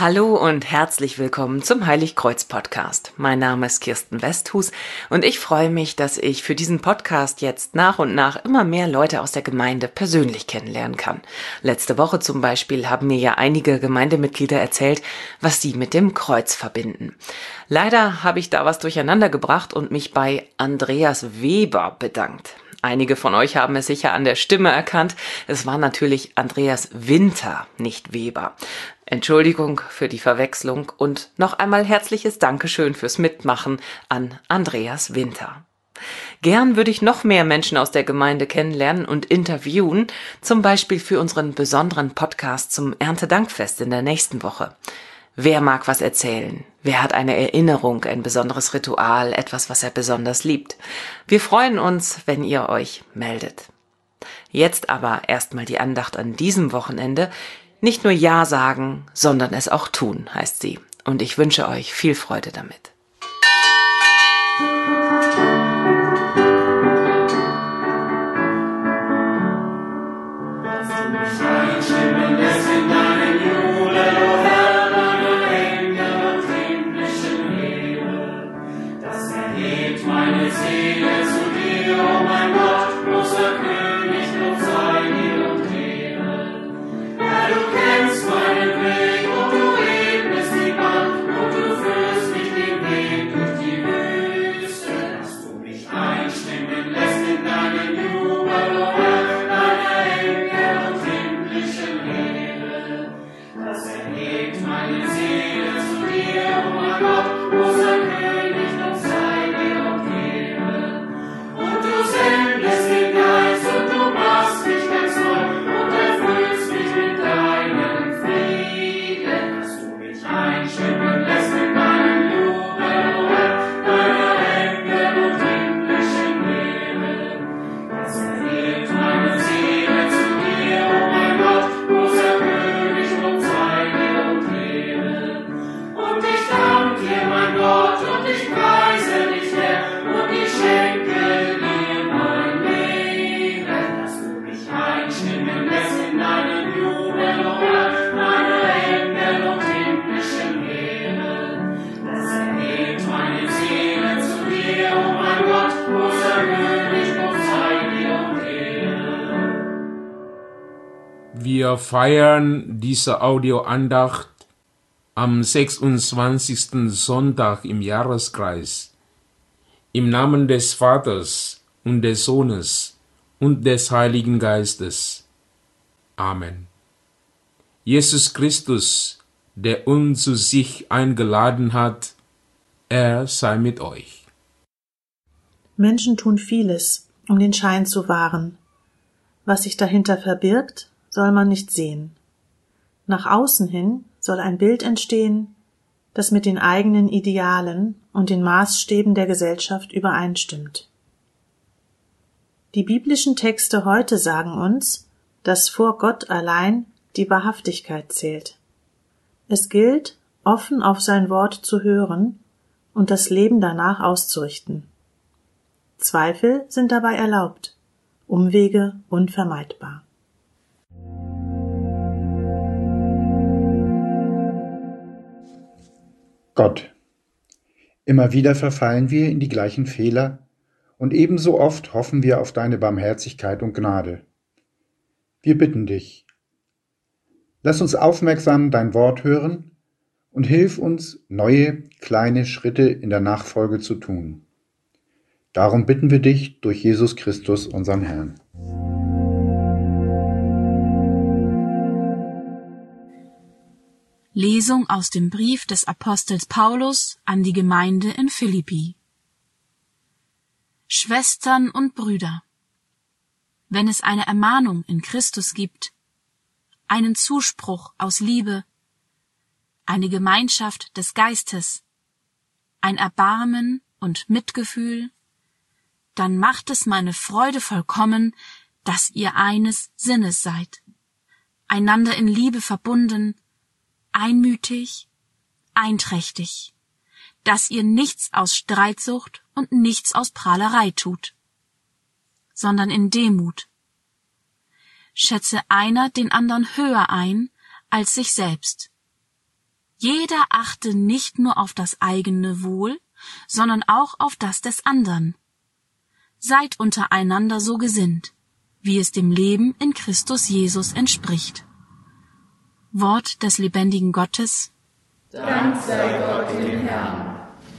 Hallo und herzlich willkommen zum Heiligkreuz-Podcast. Mein Name ist Kirsten Westhus und ich freue mich, dass ich für diesen Podcast jetzt nach und nach immer mehr Leute aus der Gemeinde persönlich kennenlernen kann. Letzte Woche zum Beispiel haben mir ja einige Gemeindemitglieder erzählt, was sie mit dem Kreuz verbinden. Leider habe ich da was durcheinander gebracht und mich bei Andreas Weber bedankt. Einige von euch haben es sicher an der Stimme erkannt. Es war natürlich Andreas Winter, nicht Weber. Entschuldigung für die Verwechslung und noch einmal herzliches Dankeschön fürs Mitmachen an Andreas Winter. Gern würde ich noch mehr Menschen aus der Gemeinde kennenlernen und interviewen, zum Beispiel für unseren besonderen Podcast zum Erntedankfest in der nächsten Woche. Wer mag was erzählen? Wer hat eine Erinnerung, ein besonderes Ritual, etwas, was er besonders liebt? Wir freuen uns, wenn ihr euch meldet. Jetzt aber erstmal die Andacht an diesem Wochenende. Nicht nur Ja sagen, sondern es auch tun, heißt sie. Und ich wünsche euch viel Freude damit. Wir feiern diese Audioandacht am 26. Sonntag im Jahreskreis. Im Namen des Vaters und des Sohnes und des Heiligen Geistes. Amen. Jesus Christus, der uns zu sich eingeladen hat, er sei mit euch. Menschen tun vieles, um den Schein zu wahren. Was sich dahinter verbirgt, soll man nicht sehen. Nach außen hin soll ein Bild entstehen, das mit den eigenen Idealen und den Maßstäben der Gesellschaft übereinstimmt. Die biblischen Texte heute sagen uns, dass vor Gott allein die Wahrhaftigkeit zählt. Es gilt, offen auf sein Wort zu hören und das Leben danach auszurichten. Zweifel sind dabei erlaubt, Umwege unvermeidbar. Gott. Immer wieder verfallen wir in die gleichen Fehler und ebenso oft hoffen wir auf deine Barmherzigkeit und Gnade. Wir bitten dich, lass uns aufmerksam dein Wort hören und hilf uns, neue, kleine Schritte in der Nachfolge zu tun. Darum bitten wir dich durch Jesus Christus, unseren Herrn. Lesung aus dem Brief des Apostels Paulus an die Gemeinde in Philippi. Schwestern und Brüder, wenn es eine Ermahnung in Christus gibt, einen Zuspruch aus Liebe, eine Gemeinschaft des Geistes, ein Erbarmen und Mitgefühl, dann macht es meine Freude vollkommen, dass ihr eines Sinnes seid, einander in Liebe verbunden, einmütig, einträchtig, dass ihr nichts aus Streitsucht und nichts aus Prahlerei tut, sondern in Demut. Schätze einer den andern höher ein als sich selbst. Jeder achte nicht nur auf das eigene Wohl, sondern auch auf das des andern. Seid untereinander so gesinnt, wie es dem Leben in Christus Jesus entspricht. Wort des lebendigen Gottes. Dank sei Gott dem Herrn.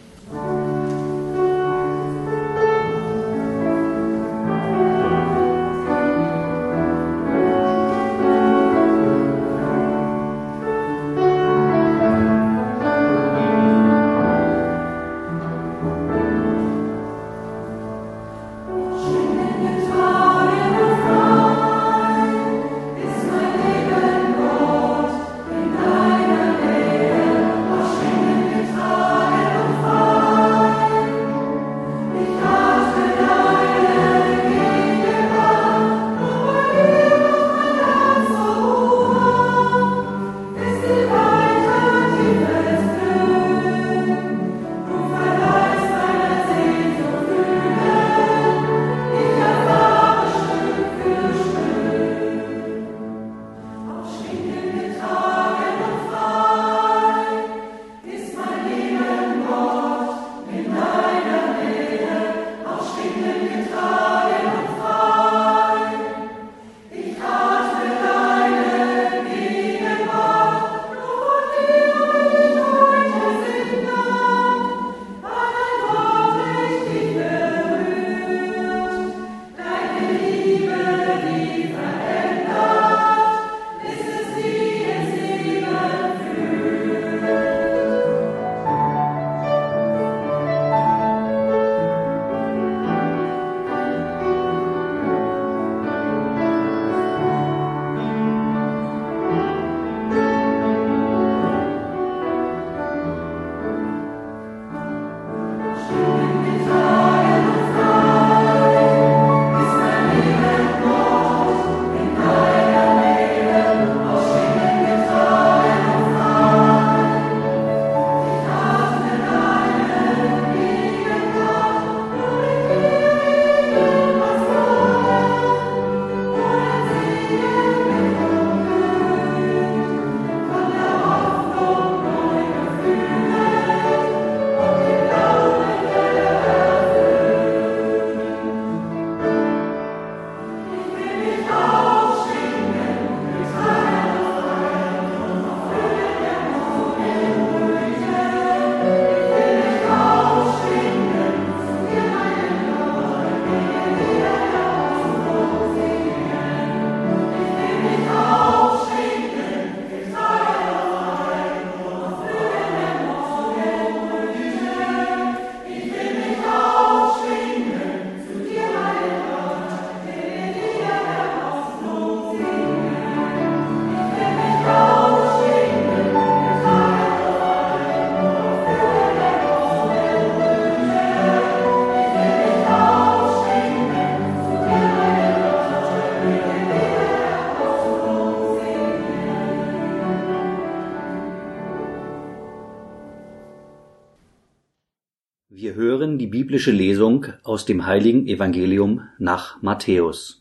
Wir hören die biblische Lesung aus dem heiligen Evangelium nach Matthäus.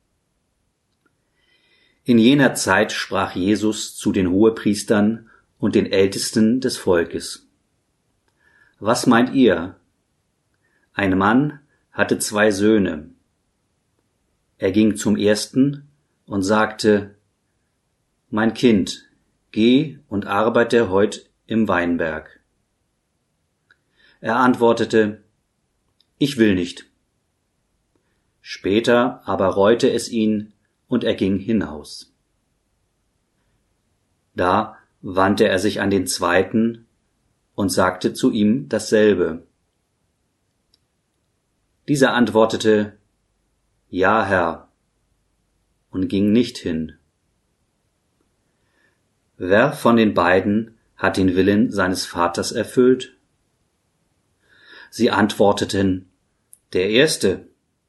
In jener Zeit sprach Jesus zu den Hohepriestern und den Ältesten des Volkes: Was meint ihr? Ein Mann hatte 2 Söhne. Er ging zum ersten und sagte: Mein Kind, geh und arbeite heut im Weinberg. Er antwortete: Ich will nicht. Später aber reute es ihn, und er ging hinaus. Da wandte er sich an den zweiten und sagte zu ihm dasselbe. Dieser antwortete: Ja, Herr, und ging nicht hin. Wer von den beiden hat den Willen seines Vaters erfüllt? Sie antworteten: Der Erste.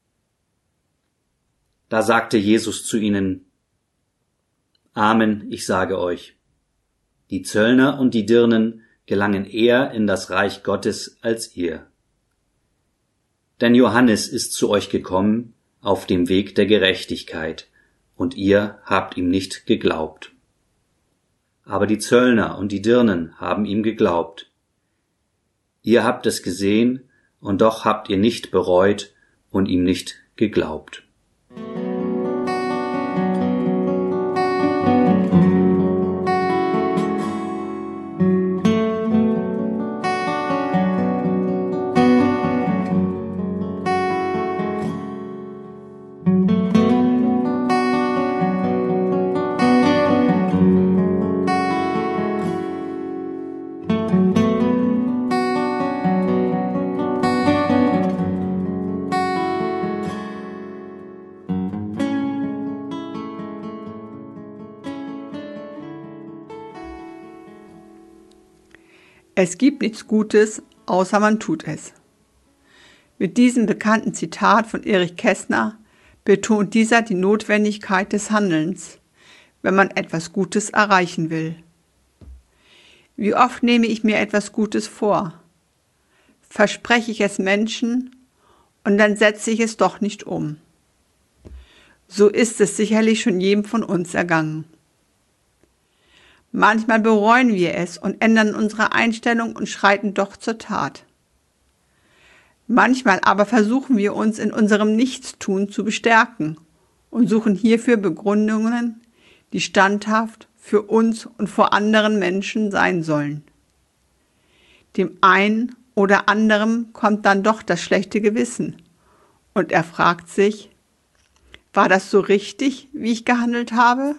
Da sagte Jesus zu ihnen: Amen, ich sage euch, die Zöllner und die Dirnen gelangen eher in das Reich Gottes als ihr. Denn Johannes ist zu euch gekommen auf dem Weg der Gerechtigkeit, und ihr habt ihm nicht geglaubt. aber die Zöllner und die Dirnen haben ihm geglaubt. Ihr habt es gesehen, und doch habt ihr nicht bereut und ihm nicht geglaubt. Es gibt nichts Gutes, außer man tut es. Mit diesem bekannten Zitat von Erich Kästner betont dieser die Notwendigkeit des Handelns, wenn man etwas Gutes erreichen will. Wie oft nehme ich mir etwas Gutes vor? Verspreche ich es Menschen und dann setze ich es doch nicht um. So ist es sicherlich schon jedem von uns ergangen. Manchmal bereuen wir es und ändern unsere Einstellung und schreiten doch zur Tat. Manchmal aber versuchen wir uns in unserem Nichtstun zu bestärken und suchen hierfür Begründungen, die standhaft für uns und vor anderen Menschen sein sollen. Dem einen oder anderen kommt dann doch das schlechte Gewissen und er fragt sich, war das so richtig, wie ich gehandelt habe?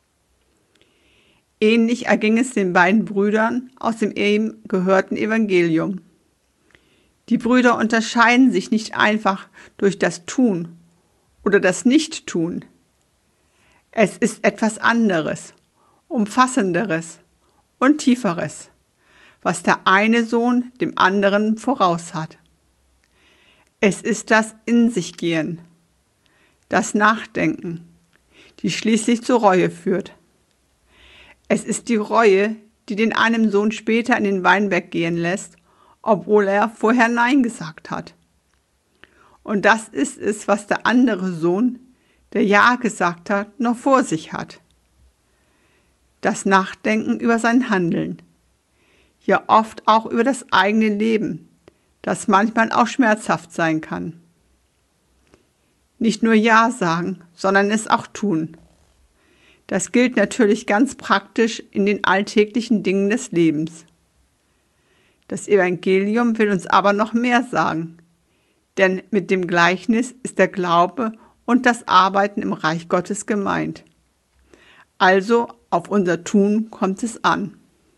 Ähnlich erging es den beiden Brüdern aus dem eben gehörten Evangelium. Die Brüder unterscheiden sich nicht einfach durch das Tun oder das Nicht-Tun. Es ist etwas anderes, Umfassenderes und Tieferes, was der eine Sohn dem anderen voraus hat. Es ist das In-sich-Gehen, das Nachdenken, die schließlich zur Reue führt. Es ist die Reue, die den einen Sohn später in den Weinberg gehen lässt, obwohl er vorher Nein gesagt hat. Und das ist es, was der andere Sohn, der Ja gesagt hat, noch vor sich hat. Das Nachdenken über sein Handeln. Ja oft auch über das eigene Leben, das manchmal auch schmerzhaft sein kann. Nicht nur Ja sagen, sondern es auch tun. Das gilt natürlich ganz praktisch in den alltäglichen Dingen des Lebens. Das Evangelium will uns aber noch mehr sagen, denn mit dem Gleichnis ist der Glaube und das Arbeiten im Reich Gottes gemeint. Also auf unser Tun kommt es an.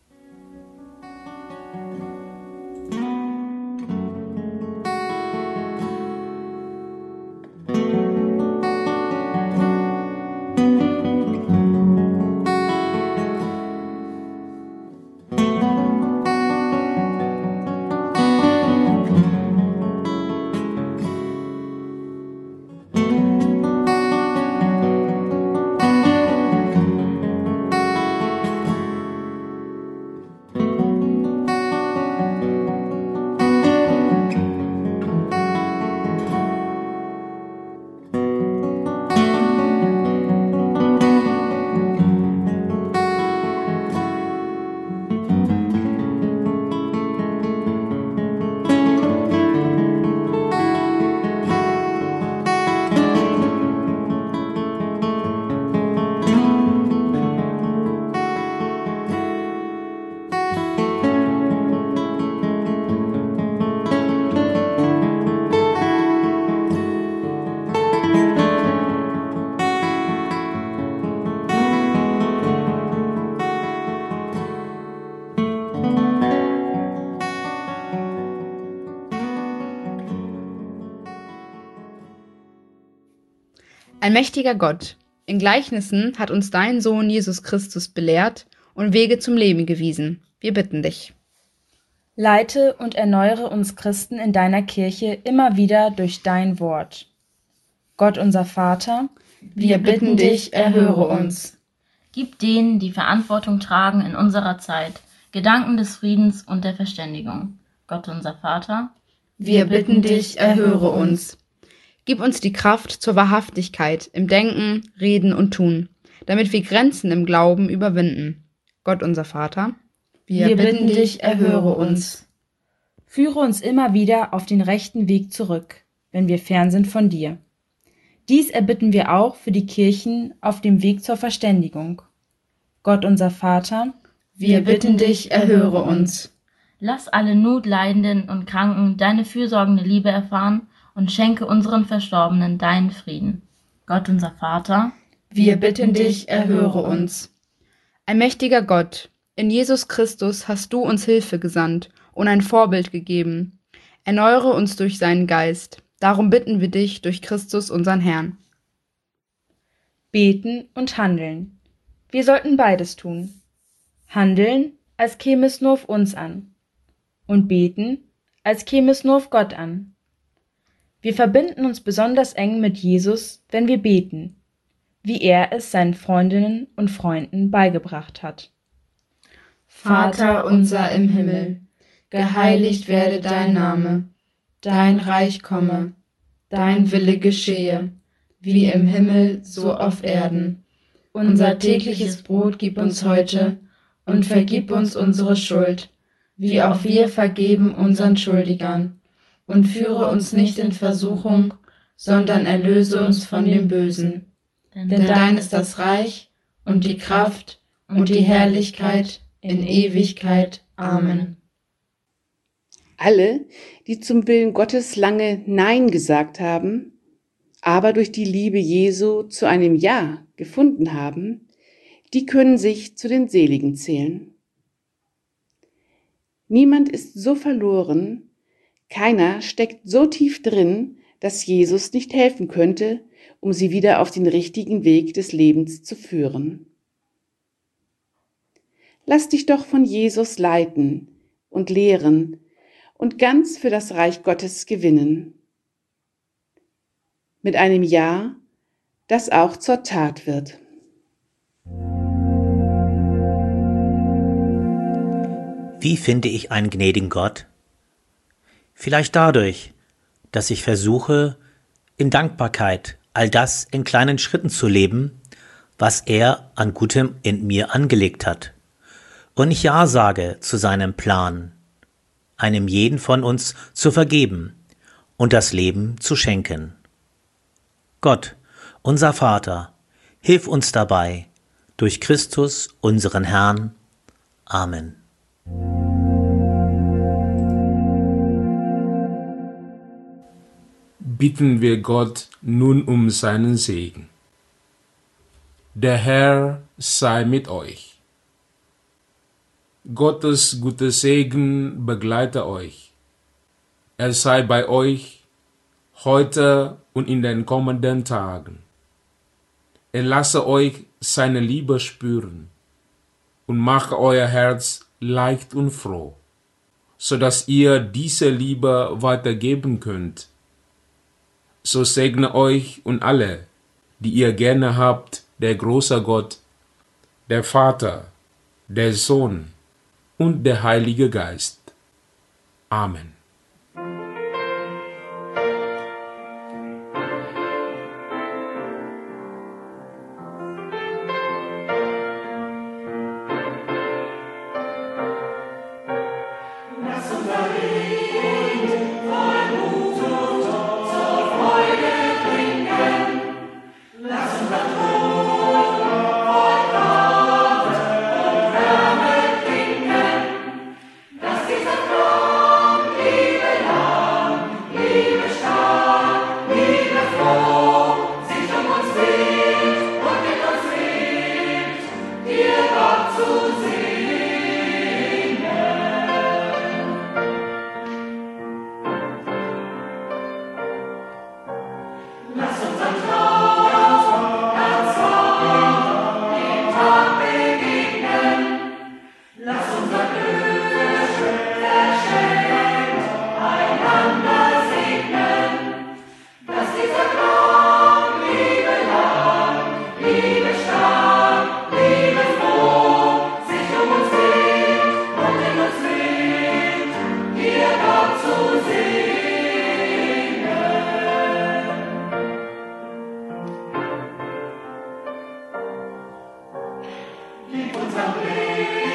Allmächtiger Gott, in Gleichnissen hat uns dein Sohn Jesus Christus belehrt und Wege zum Leben gewiesen. Wir bitten dich. Leite und erneuere uns Christen in deiner Kirche immer wieder durch dein Wort. Gott unser Vater, wir bitten dich, erhöre uns. Gib denen, die Verantwortung tragen in unserer Zeit, Gedanken des Friedens und der Verständigung. Gott unser Vater, wir bitten dich, erhöre uns. Gib uns die Kraft zur Wahrhaftigkeit im Denken, Reden und Tun, damit wir Grenzen im Glauben überwinden. Gott unser Vater, wir bitten dich, erhöre uns. Führe uns immer wieder auf den rechten Weg zurück, wenn wir fern sind von dir. Dies erbitten wir auch für die Kirchen auf dem Weg zur Verständigung. Gott unser Vater, wir bitten dich, erhöre uns. Lass alle Notleidenden und Kranken deine fürsorgende Liebe erfahren und schenke unseren Verstorbenen deinen Frieden. Gott unser Vater, wir bitten dich, erhöre uns. Allmächtiger Gott, in Jesus Christus hast du uns Hilfe gesandt und ein Vorbild gegeben. Erneuere uns durch seinen Geist. Darum bitten wir dich durch Christus unseren Herrn. Beten und handeln. Wir sollten beides tun. Handeln, als käme es nur auf uns an. Und beten, als käme es nur auf Gott an. Wir verbinden uns besonders eng mit Jesus, wenn wir beten, wie er es seinen Freundinnen und Freunden beigebracht hat. Vater unser im Himmel, geheiligt werde dein Name, dein Reich komme, dein Wille geschehe, wie im Himmel so auf Erden. Unser tägliches Brot gib uns heute und vergib uns unsere Schuld, wie auch wir vergeben unseren Schuldigern. Und führe uns nicht in Versuchung, sondern erlöse uns von dem Bösen. Denn dein ist das Reich und die Kraft und die Herrlichkeit in Ewigkeit. Amen. Alle, die zum Willen Gottes lange Nein gesagt haben, aber durch die Liebe Jesu zu einem Ja gefunden haben, die können sich zu den Seligen zählen. Niemand ist so verloren, keiner steckt so tief drin, dass Jesus nicht helfen könnte, um sie wieder auf den richtigen Weg des Lebens zu führen. Lass dich doch von Jesus leiten und lehren und ganz für das Reich Gottes gewinnen. Mit einem Ja, das auch zur Tat wird. Wie finde ich einen gnädigen Gott? Vielleicht dadurch, dass ich versuche, in Dankbarkeit all das in kleinen Schritten zu leben, was er an Gutem in mir angelegt hat. Und ich Ja sage zu seinem Plan, einem jeden von uns zu vergeben und das Leben zu schenken. Gott, unser Vater, hilf uns dabei, durch Christus, unseren Herrn. Amen. Bitten wir Gott nun um seinen Segen. Der Herr sei mit euch. Gottes guter Segen begleite euch. Er sei bei euch heute und in den kommenden Tagen. Er lasse euch seine Liebe spüren und mache euer Herz leicht und froh, so dass ihr diese Liebe weitergeben könnt. So segne euch und alle, die ihr gerne habt, der große Gott, der Vater, der Sohn und der Heilige Geist. Amen. Gib uns am Leben.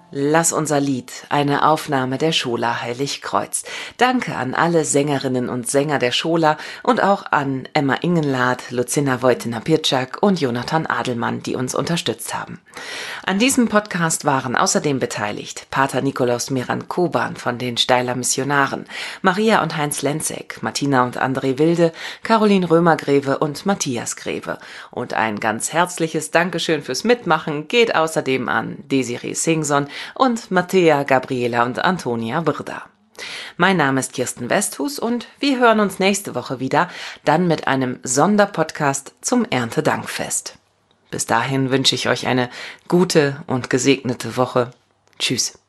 Lass unser Lied, eine Aufnahme der Schola Heiligkreuz. Danke an alle Sängerinnen und Sänger der Schola und auch an Emma Ingenlath, Lucinda Wojtyna-Pirczak und Jonathan Adelmann, die uns unterstützt haben. An diesem Podcast waren außerdem beteiligt Pater Nikolaus Miran-Koban von den Steiler Missionaren, Maria und Heinz Lenzek, Martina und André Wilde, Caroline Römer-Greve und Matthias Greve. Und ein ganz herzliches Dankeschön fürs Mitmachen geht außerdem an Desiree Singson und Mattea, Gabriela und Antonia Birda. Mein Name ist Kirsten Westhus und wir hören uns nächste Woche wieder, dann mit einem Sonderpodcast zum Erntedankfest. Bis dahin wünsche ich euch eine gute und gesegnete Woche. Tschüss.